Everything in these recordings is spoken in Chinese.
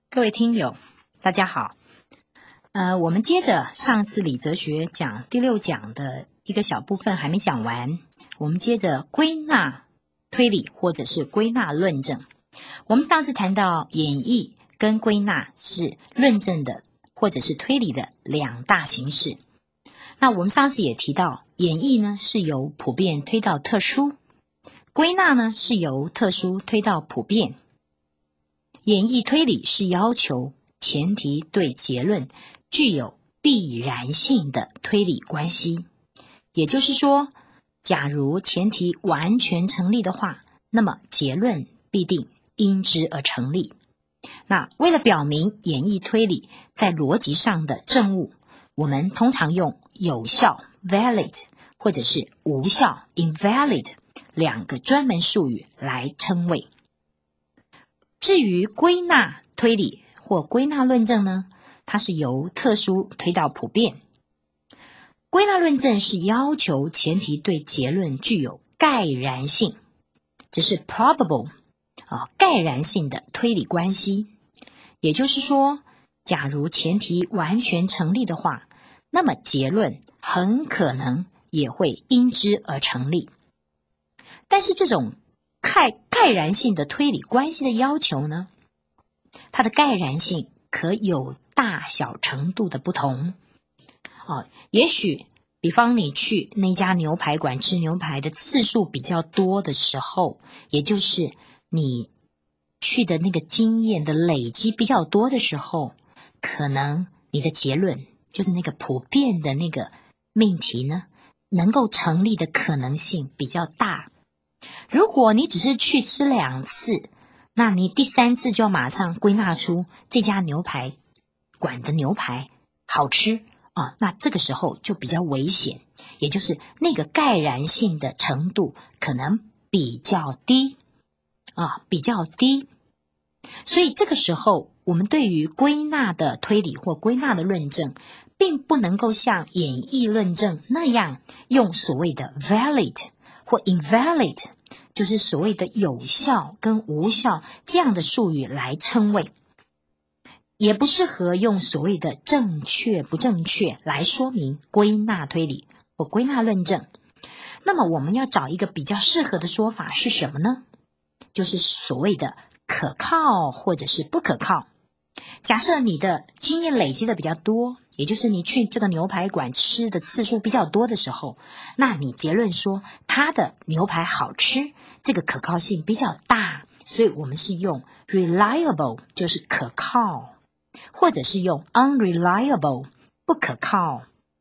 各位听友，大家好。我们接着上次理则学讲第6讲的一个小部分还没讲完，我们接着归纳推理或者是归纳论证。我们上次谈到演绎跟归纳是论证的或者是推理的两大形式。那我们上次也提到，演绎呢是由普遍推到特殊，归纳呢是由特殊推到普遍。演绎推理是要求前提对结论具有必然性的推理关系，也就是说，假如前提完全成立的话，那么结论必定因之而成立。那为了表明演绎推理在逻辑上的证物，我们通常用有效 valid 或者是无效 invalid 两个专门术语来称谓。至于归纳推理或归纳论证呢，它是由特殊推到普遍。归纳论证是要求前提对结论具有概然性，这是 probable 概然性的推理关系。也就是说，假如前提完全成立的话，那么结论很可能也会因之而成立。但是这种概然性的推理关系的要求呢，它的概然性可有大小程度的不同。也许比方你去那家牛排馆吃牛排的次数比较多的时候，也就是你去的那个经验的累积比较多的时候，可能你的结论就是那个普遍的那个命题呢，能够成立的可能性比较大。如果你只是去吃2次，那你第3次就要马上归纳出这家牛排馆的牛排好吃那这个时候就比较危险，也就是那个概然性的程度可能比较低比较低。所以这个时候我们对于归纳的推理或归纳的论证，并不能够像演绎论证那样用所谓的 valid 或 invalid， 就是所谓的有效跟无效这样的术语来称谓，也不适合用所谓的正确不正确来说明归纳推理或归纳论证。那么我们要找一个比较适合的说法是什么呢？就是所谓的可靠或者是不可靠。假设你的经验累积的比较多，也就是你去这个牛排馆吃的次数比较多的时候，那你结论说它的牛排好吃，这个可靠性比较大，所以我们是用 reliable 就是可靠，或者是用 unreliable 不可靠，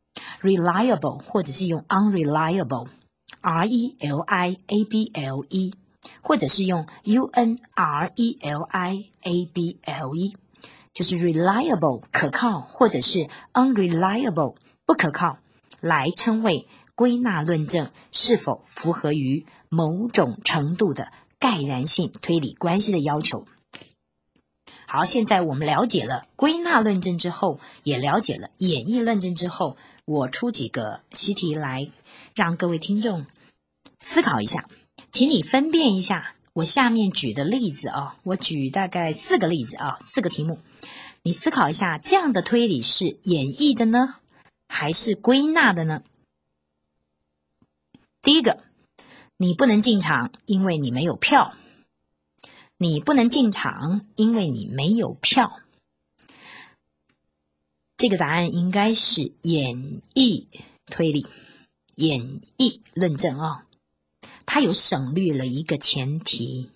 reliable 或者是用 unreliable R-E-L-I-A-B-L-E 或者是用 U-N-R-E-L-I-A-B-L-E， 就是 reliable 可靠或者是 unreliable 不可靠，来称谓归纳论证是否符合于某种程度的概然性推理关系的要求。好，现在我们了解了归纳论证之后，也了解了演绎论证之后，我出几个习题来让各位听众思考一下。请你分辨一下我下面举的例子我举大概4个例子4个题目，你思考一下，这样的推理是演绎的呢，还是归纳的呢？第一个，你不能进场，因为你没有票。你不能进场，因为你没有票。这个答案应该是演绎推理，演绎论证它有省略了一个前提，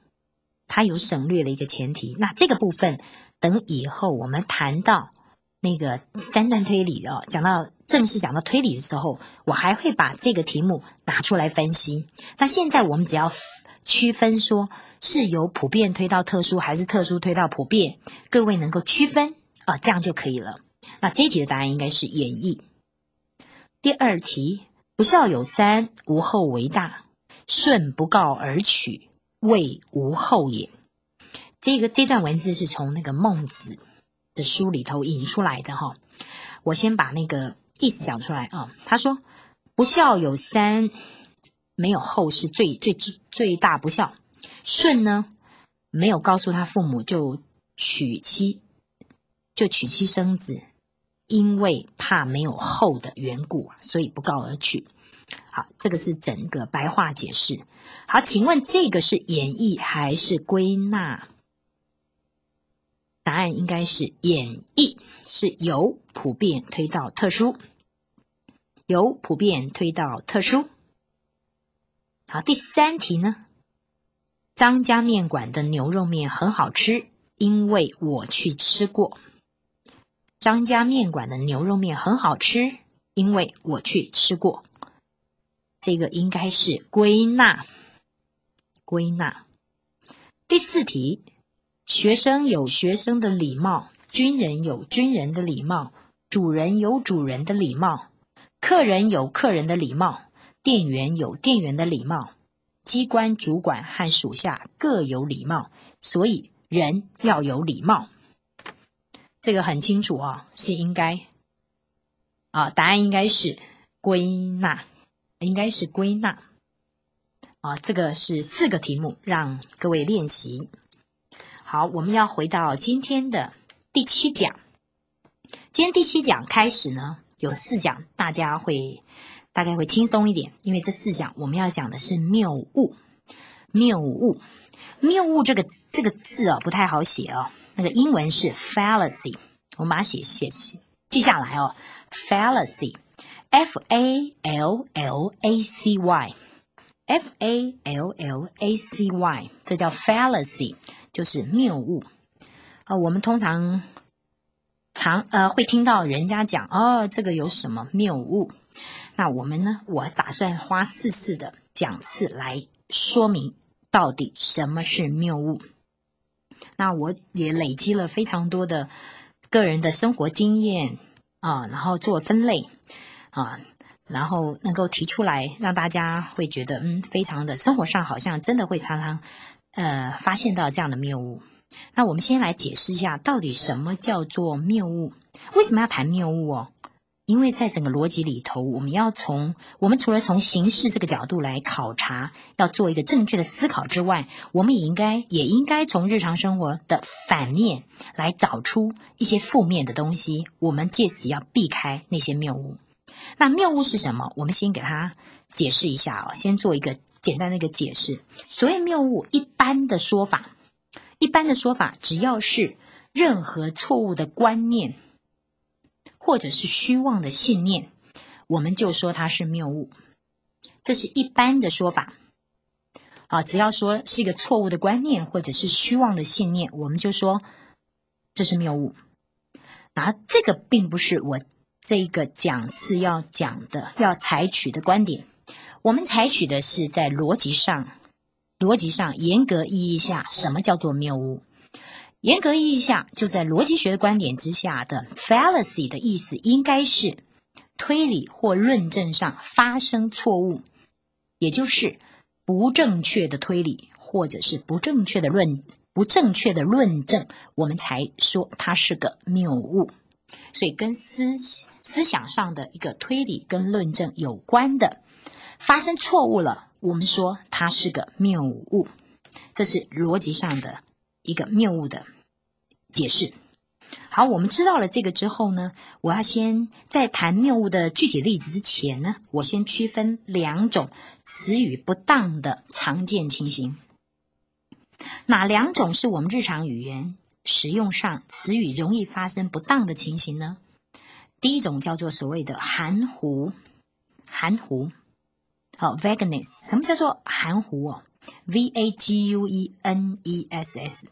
那这个部分等以后我们谈到那个3段推理正式讲到推理的时候，我还会把这个题目拿出来分析。那现在我们只要区分说是由普遍推到特殊还是特殊推到普遍，各位能够区分这样就可以了。那这一题的答案应该是演绎。第2题，不孝有3，无后为大，顺不告而取，谓无后也。这段文字是从那个孟子的书里头引出来的我先把那个意思讲出来他说不孝有3，没有后是最大不孝。舜呢没有告诉他父母就娶妻就娶妻生子，因为怕没有后的缘故，所以不告而去。好，这个是整个白话解释。好，请问这个是演绎还是归纳？答案应该是演绎，是由普遍推到特殊，由普遍推到特殊。好，第3题呢？张家面馆的牛肉面很好吃，因为我去吃过。张家面馆的牛肉面很好吃，因为我去吃过。这个应该是归纳。归纳。第4题，学生有学生的礼貌，军人有军人的礼貌，主人有主人的礼貌，客人有客人的礼貌，店员有店员的礼貌，机关主管和属下各有礼貌，所以人要有礼貌。这个很清楚啊，是应该答案应该是归纳，应该是归纳这个是4个题目，让各位练习。好，我们要回到今天的第7讲。今天第7讲开始呢，有4讲，大概会轻松一点，因为这4讲我们要讲的是谬误。谬误这个字不太好写哦，那个英文是 fallacy， 我们把它记下来哦。fallacy fallacy， 这叫 fallacy， 就是谬误。我们通常会听到人家讲这个有什么谬误。那我们呢，我打算花4次的讲次来说明到底什么是谬误。那我也累积了非常多的个人的生活经验然后做分类然后能够提出来，让大家会觉得非常的生活上好像真的会常常发现到这样的谬误。那我们先来解释一下到底什么叫做谬误。为什么要谈谬误因为在整个逻辑里头，我们除了从形式这个角度来考察，要做一个正确的思考之外，我们也应该从日常生活的反面来找出一些负面的东西，我们借此要避开那些谬误。那谬误是什么？我们先给它解释一下先做一个简单的一个解释。所谓谬误，一般的说法，只要是任何错误的观念或者是虚妄的信念，我们就说它是谬误。这是一般的说法只要说是一个错误的观念或者是虚妄的信念，我们就说这是谬误。然后这个并不是我这个讲次要采取的观点，我们采取的是在逻辑上严格意义下什么叫做谬误。严格意义下，就在逻辑学的观点之下的 fallacy 的意思应该是推理或论证上发生错误，也就是不正确的推理或者是不正确的论证，我们才说它是个谬误。所以跟思想上的一个推理跟论证有关的发生错误了，我们说它是个谬误。这是逻辑上的一个谬误的解释。好，我们知道了这个之后呢，我要先在谈谬误的具体例子之前呢，我先区分2种词语不当的常见情形。哪2种是我们日常语言使用上词语容易发生不当的情形呢？第一种叫做所谓的含糊vagueness。 什么叫做含糊VAGUENESS，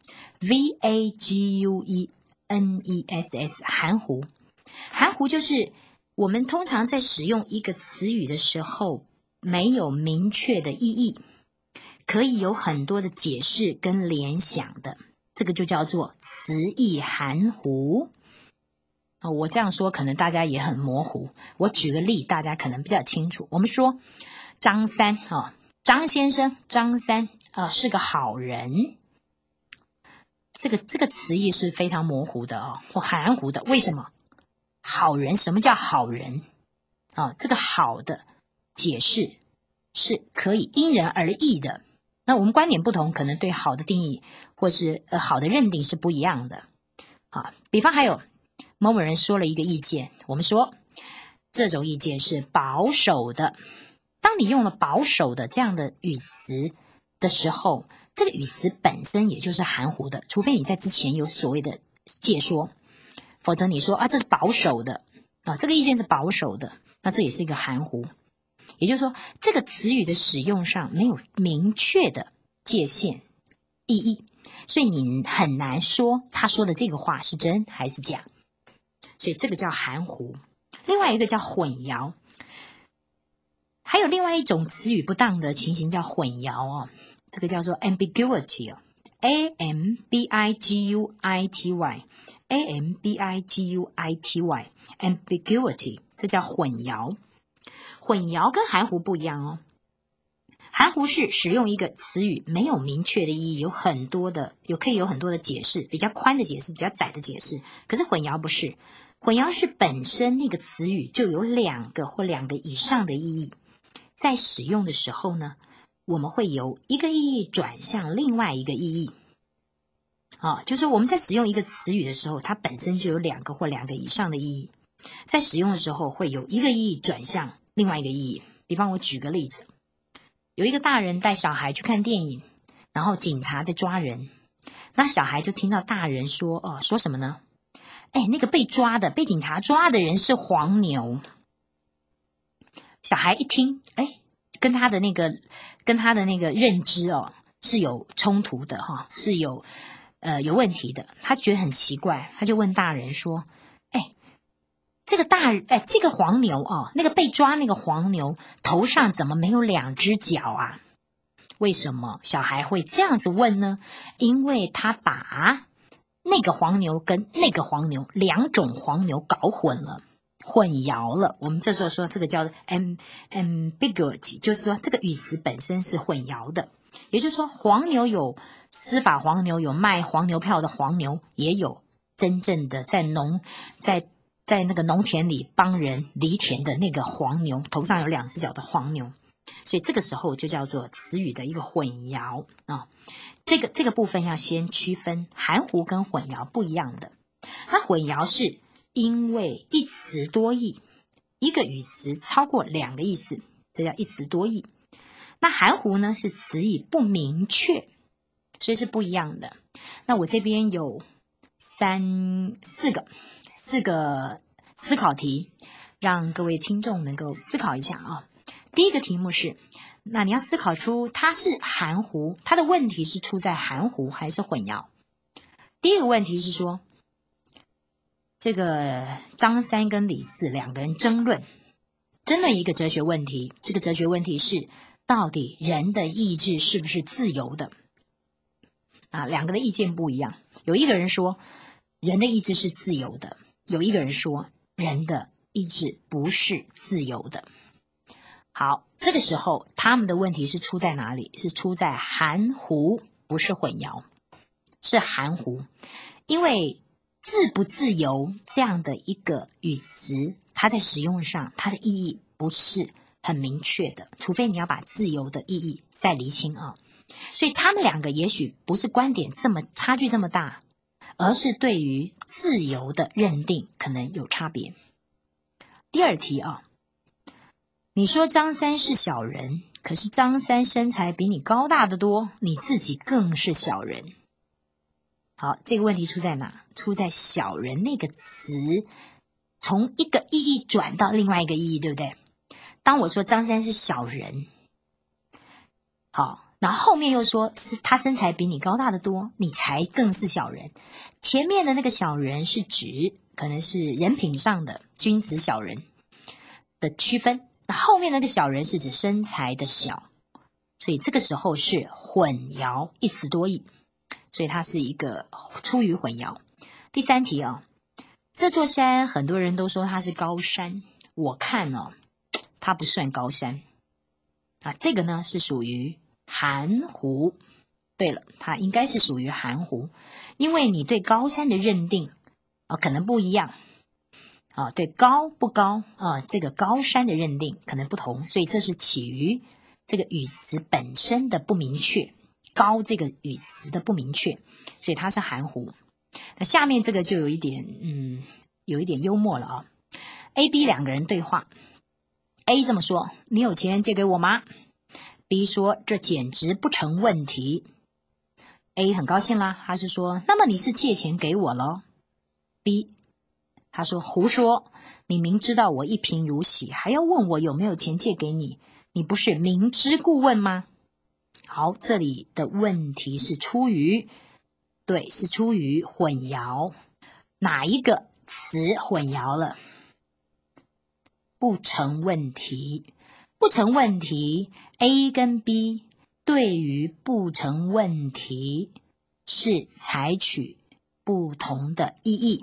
含糊就是我们通常在使用一个词语的时候没有明确的意义，可以有很多的解释跟联想的，这个就叫做词义含糊我这样说可能大家也很模糊，我举个例大家可能比较清楚。我们说张三先生是个好人，这个词义是非常模糊的或含糊的。为什么？好人，什么叫好人这个好的解释是可以因人而异的。那我们观点不同，可能对好的定义或是好的认定是不一样的比方还有某某人说了一个意见，我们说这种意见是保守的。当你用了保守的这样的语词的时候，这个语词本身也就是含糊的，除非你在之前有所谓的解说，否则你说啊这是保守的啊，这个意见是保守的，那这也是一个含糊。也就是说，这个词语的使用上没有明确的界限意义，所以你很难说他说的这个话是真还是假，所以这个叫含糊。另外一个叫混淆，还有另外一种词语不当的情形叫混淆哦，这个叫做 ambiguity 哦 ，ambiguity ambiguity 这叫混淆。混淆跟含糊不一样哦，含糊是使用一个词语没有明确的意义，可以有很多的解释，比较宽的解释，比较窄的解释。可是混淆不是，混淆是本身那个词语就有两个或两个以上的意义，在使用的时候呢，我们会由一个意义转向另外一个意义。就是我们在使用一个词语的时候，它本身就有两个或两个以上的意义，在使用的时候会由一个意义转向另外一个意义。比方我举个例子，有一个大人带小孩去看电影，然后警察在抓人，那小孩就听到大人说说什么呢？那个被警察抓的人是黄牛。小孩一听，跟他的那个认知是有冲突的是有问题的，他觉得很奇怪，他就问大人说：这个黄牛那个被抓那个黄牛头上怎么没有两只脚啊？为什么小孩会这样子问呢？因为他把那个黄牛跟那个黄牛两种黄牛搞混淆了。我们这时候说这个叫 ambiguity， 就是说这个语词本身是混淆的。也就是说，黄牛有司法黄牛，有卖黄牛票的黄牛，也有真正的在那个农田里帮人犁田的那个黄牛，头上有两只脚的黄牛。所以这个时候就叫做词语的一个混淆这个部分要先区分，含糊跟混淆不一样的。它混淆是因为一词多义，一个语词超过两个意思，这叫一词多义。那含糊呢是词义不明确，所以是不一样的。那我这边有四个思考题，让各位听众能够思考一下第一个题目是，那你要思考出它是含糊，它的问题是出在含糊还是混淆。第一个问题是说，这个张三跟李四两个人争论一个哲学问题，这个哲学问题是到底人的意志是不是自由的两个的意见不一样，有一个人说人的意志是自由的，有一个人说人的意志不是自由的。好，这个时候他们的问题是出在哪里？是出在含糊，不是混淆，是含糊。因为自不自由这样的一个语词，它在使用上它的意义不是很明确的，除非你要把自由的意义再厘清所以他们两个也许不是观点差距这么大，而是对于自由的认定可能有差别。第二题你说张三是小人，可是张三身材比你高大得多，你自己更是小人。好，这个问题出在哪？出在小人那个词从一个意义转到另外一个意义，对不对？当我说张三是小人，好，然后后面又说是他身材比你高大得多，你才更是小人。前面的那个小人是指可能是人品上的君子小人的区分，后面那个小人是指身材的小，所以这个时候是混淆，一词多义，所以它是一个出于混淆。第三题这座山很多人都说它是高山，我看它不算高山这个呢是属于含糊。对了，它应该是属于含糊，因为你对高山的认定可能不一样对高不高这个高山的认定可能不同，所以这是起于这个语词本身的不明确，高这个语词的不明确，所以它是含糊。那下面这个就有一点有一点幽默了啊。A、B 两个人对话 ，A 这么说：“你有钱借给我吗？” B 说：“这简直不成问题。” A 很高兴啦，他是说：“那么你是借钱给我咯？” B 他说：“胡说！你明知道我一贫如洗，还要问我有没有钱借给你？你不是明知故问吗？”好，这里的问题是出于混淆。哪一个词混淆了？不成问题。不成问题 A 跟 B 对于不成问题是采取不同的意义，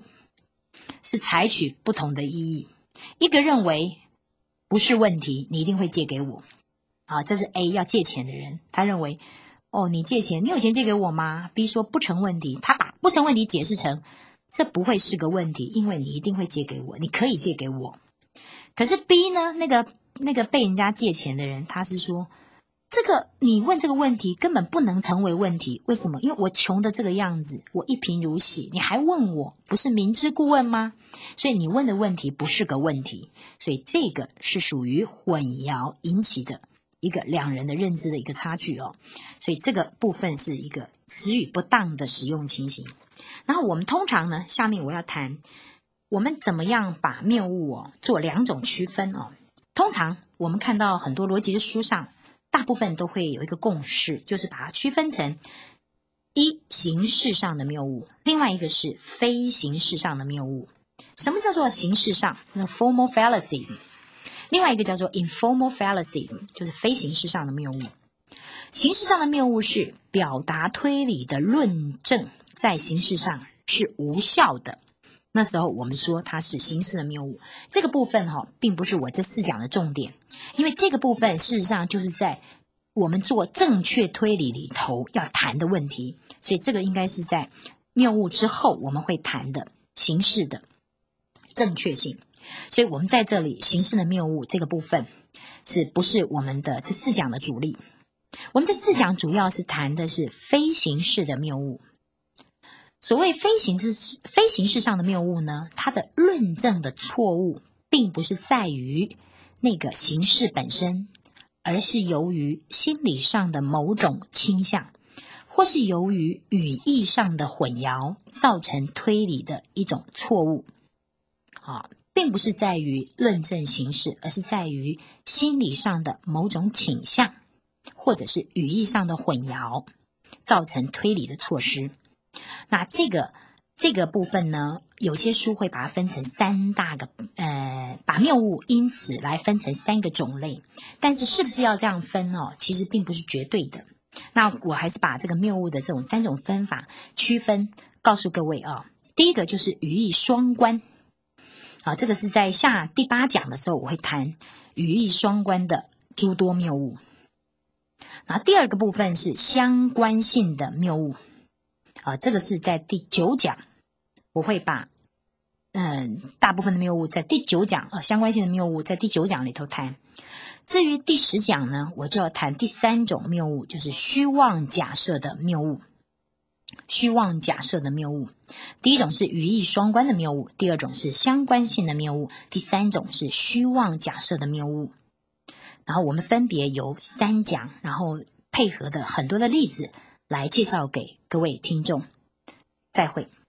一个认为不是问题，你一定会借给我。这是 A 要借钱的人，他认为你借钱，你有钱借给我吗？ B 说不成问题，他把不成问题解释成这不会是个问题，因为你一定会借给我，你可以借给我。可是 B 呢，那个被人家借钱的人，他是说这个你问这个问题根本不能成为问题，为什么？因为我穷的这个样子，我一贫如洗，你还问我，不是明知故问吗？所以你问的问题不是个问题，所以这个是属于混淆引起的一个两人的认知的一个差距哦。所以这个部分是一个词语不当的使用情形。然后我们通常呢，下面我要谈我们怎么样把谬误做两种区分哦。通常我们看到很多逻辑的书上，大部分都会有一个共识，就是把它区分成一形式上的谬误，另外一个是非形式上的谬误。什么叫做形式上？那 formal fallacies。另外一个叫做 informal fallacies， 就是非形式上的谬误。形式上的谬误是表达推理的论证在形式上是无效的，那时候我们说它是形式的谬误。这个部分并不是我这4讲的重点，因为这个部分事实上就是在我们做正确推理里头要谈的问题，所以这个应该是在谬误之后我们会谈的形式的正确性。所以我们在这里形式的谬误这个部分是不是我们的这4讲的主力？我们这4讲主要是谈的是非形式的谬误。所谓非形式上的谬误呢，它的论证的错误并不是在于那个形式本身，而是由于心理上的某种倾向，或是由于语义上的混淆造成推理的一种错误。并不是在于论证形式，而是在于心理上的某种倾向，或者是语义上的混淆造成推理的错失。那这个部分呢，有些书会把它分成3大个把谬误因此来分成3个种类，但是不是要这样分其实并不是绝对的。那我还是把这个谬误的这种3种分法区分告诉各位第一个就是语义双关这个是在下第8讲的时候我会谈语义双关的诸多谬误。然后第二个部分是相关性的谬误这个是在第9讲我会把大部分的谬误在第9讲相关性的谬误在第9讲里头谈。至于第10讲呢，我就要谈第3种谬误，就是虚妄假设的谬误。虚妄假设的谬误，第一种是语义双关的谬误，第二种是相关性的谬误，第3种是虚妄假设的谬误。然后我们分别由3讲，然后配合的很多的例子来介绍给各位听众。再会。